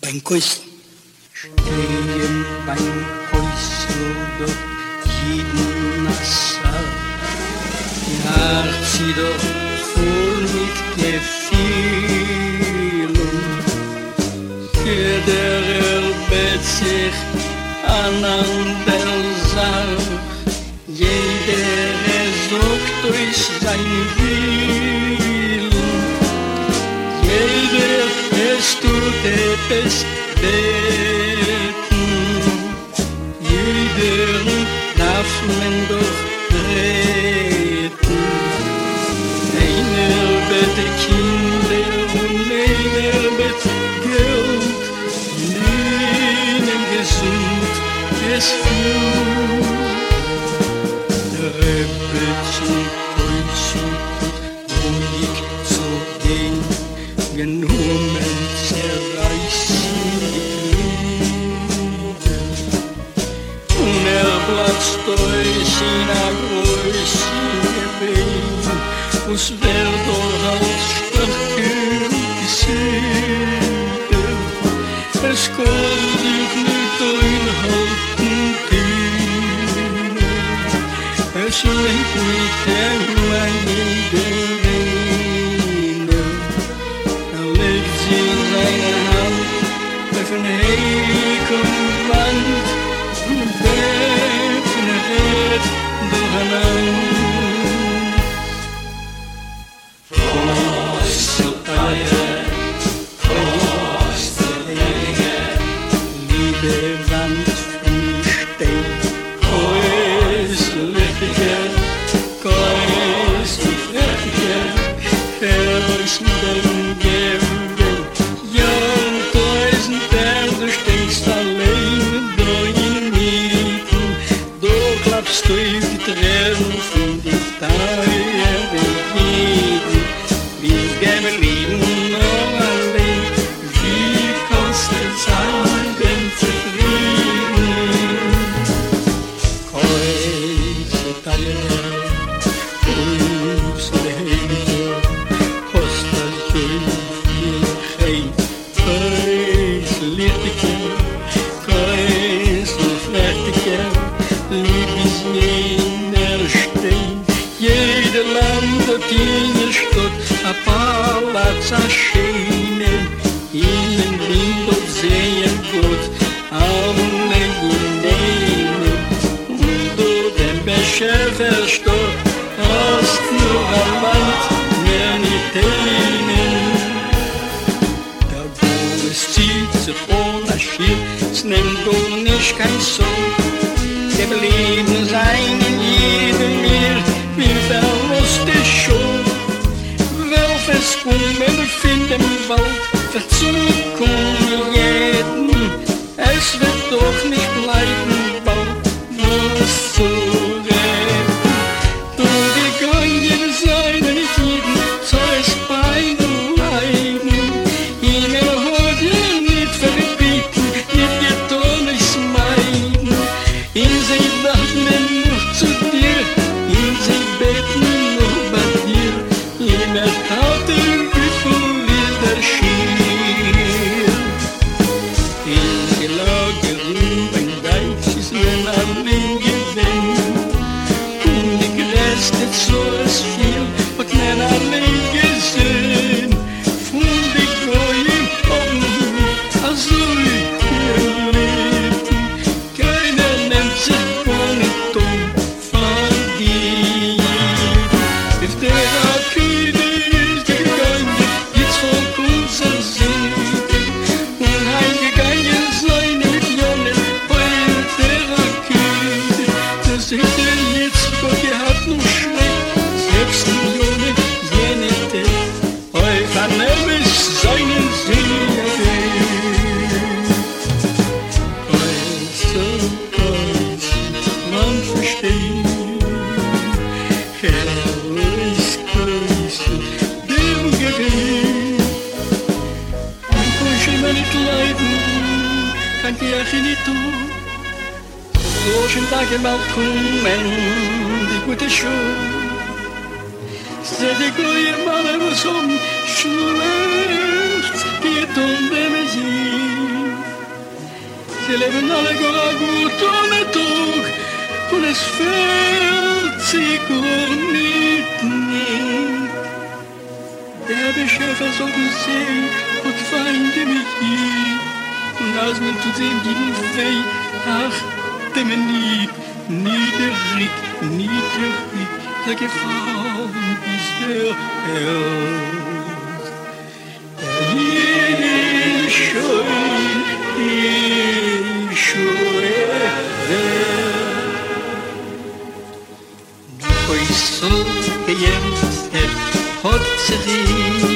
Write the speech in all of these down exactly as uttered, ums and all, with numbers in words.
beim Kuss. Stehen beim Häusl dort jeden Nasser. Die Herz sie doch voll mit Gefühlen. Jeder erbett sich aneinander Sach. Jeder sucht durch sein Willen. Jeder es tut etwas beten. Jeder darf man doch retten. Einer bete Kinder und einer bete Geld. Ihnen gesund es Flut. Der Rebbe zum Kreuzchen ruhig zu gehen. Genommen zerreißen die Glieder. Und er platzt durch in a großen Gebet, wo's wär doch als starker Gesieder. Es kommt dich nicht einhalten können. Es lenkt mit der meine Gewinne. Er legt sie in seine Hand auf ein Heck und Wand und beten red durcheinander. Kosteleier, Kosteleinige, liebe Wand von Stein, Kosteleinige, Kosteleinige, Verlösenden Geben, ja und Tausender, du stinkst allein da in Mieten, du klappst du die Tränen von die Tage der Jeden, wie geblieben noch allein, wie kostet sein denn zufrieden? Kosteleier, Kosteleinige, Kosteleinige, Kosteleinige, Kosteleinige, liebes jener Stein, jeder Land hat jene Stadt, a Palaz, a Schöne, ihnen Wind und sehen Gott, alle Guneine, und du den Becher verstoßt, hast nur ein Land, mehr nicht einen. Da wo es zieht sich ohne Schiff, es nimmt doch nicht kein Sohn. Geblieben sein in jedem mir, wir verlust es schon. Welches kommen finden im Wald, verzukommen jeden. Es wird doch nicht bleiben, bald was zu retten. Du gegangen sein mit jedem, soll es beiden bleiben. Ihnen hat ihr nicht verbieten, nicht getan es meiden. In sie dachten noch zu dir, in sie beten noch bei dir. Immer hat er gefühlt wieder schier. In gelagert beim Deich ist mir allein gewesen. Und die Gräste so es viel, hat mir allein gesehen. Von die Gäu um, also ich leben. Keiner nimmt sich gar nicht um von dir. If der Akide ist gegangen, jetzt folgt unser Segen. Und heimgegangen sein mit Jonen bei der Akide. Das hätte jetzt doch gehabt noch schlecht, selbst die Jonen jene Tee. Euch an es seinen Segen. Kreuze, Kreuze, man versteht. Herrlich, Kreuze, dem Gewinn. Und kann ich mir nicht leiden, kann die Ache nicht tun. So schön Tage mal kommen, die gute Schuhe. Sede goje male musom, schlecht geht um den Sieg. leben alle gar gut ohne Tug, und es fällt sich gar nicht nicht. Der Beschäfer soll du sehen, und feinde mich hier, und als man tut ihm jeden weh, ach, dem nie, niederrig, niederrig, der Gefahren ist der Erd. Der jede schön, die schöne Welt. So gejerzt, er hat sich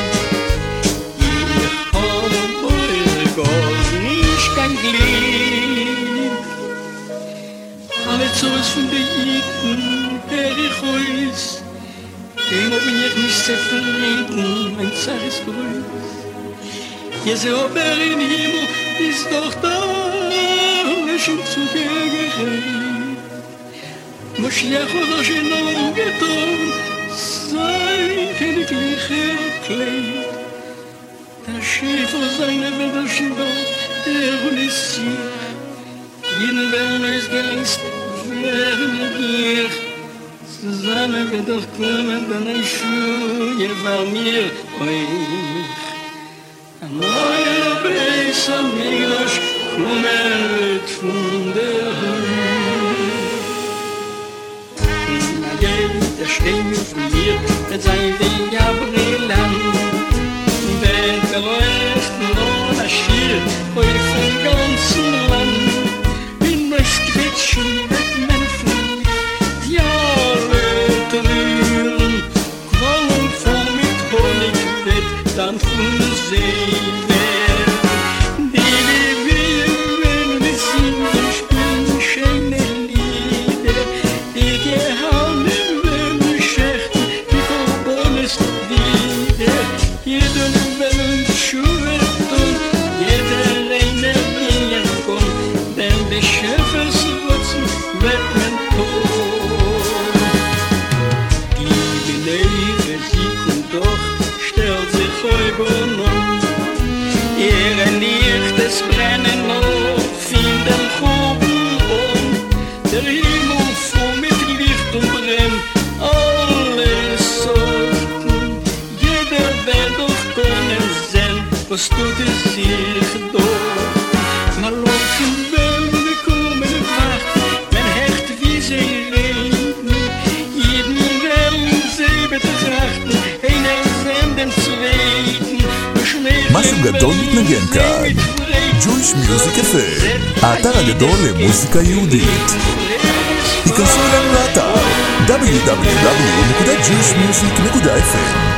ihr hab eure gar nicht kein Glück. Alle Zoos von der Jiden, der ich weiß, dem bin ich nicht zufrieden, mein Zar ist grüß. Jesu aber im Himmel ist doch da, schon zu gerät. Moschiach oder Genom getan, sein königliche Kleid. Der Schäfer seine Wälder schibert, der Unessier. Jeden werden es geist, werden wir. Zusammen wird doch kommen, dann ein Schuh, ihr war mir euch. Am neuen Beis am Milosch kommt von der Höhe. Der Stimme von mir, der sei die Gabrielan. Der verläuft nur das Schild, euch vom ganzen Land. In das Quetschen wird mein Fuß, die alle Trüren, Quallen voll mit Honig wird, dann von der See wird. Die wir wenn wir singen, spielen schöne Lieder, die gehauen jeder will Schuhe tun, jeder reine Bier kommt, denn die Schäferswurzeln wird man tot. Die Lehre sieht und doch stellt sich über nun, ihre Licht es brennen auf in den Gruben um, der Himmel voll mit Licht und brennt alles Sorten, jeder wird doch können sehen, was tut es sich doch. Mal laufen werden wir kommen Wacht, wenn Hecht wie sie reden, jeden werden sie betrachten, einer sehen den Zweiten. משהו גדול מתנגן כאן. Jewish Music אף אם, האתר הגדול למוזיקה יהודית. היכנסו אלינו לאתר דאבליו דאבליו דאבליו נקודה ג'ויש מיוזיק נקודה אף אם.